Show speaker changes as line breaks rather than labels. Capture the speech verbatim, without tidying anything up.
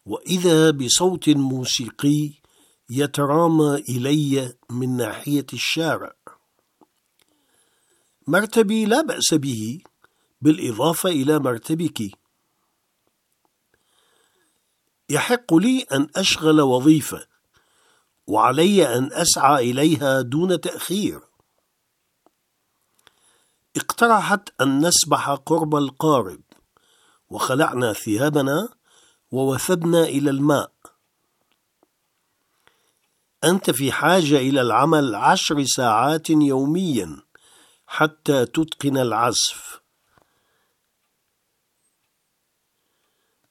وإذا بصوت موسيقي يترامى إلي من ناحية الشارع. مرتبي لا بأس به، بالإضافة إلى مرتبك. يحق لي أن أشغل وظيفة، وعلي أن أسعى إليها دون تأخير. اقترحت أن نسبح قرب القارب، وخلعنا ثيابنا ووثبنا إلى الماء. أنت في حاجة إلى العمل عشر ساعات يوميا حتى تتقن العزف.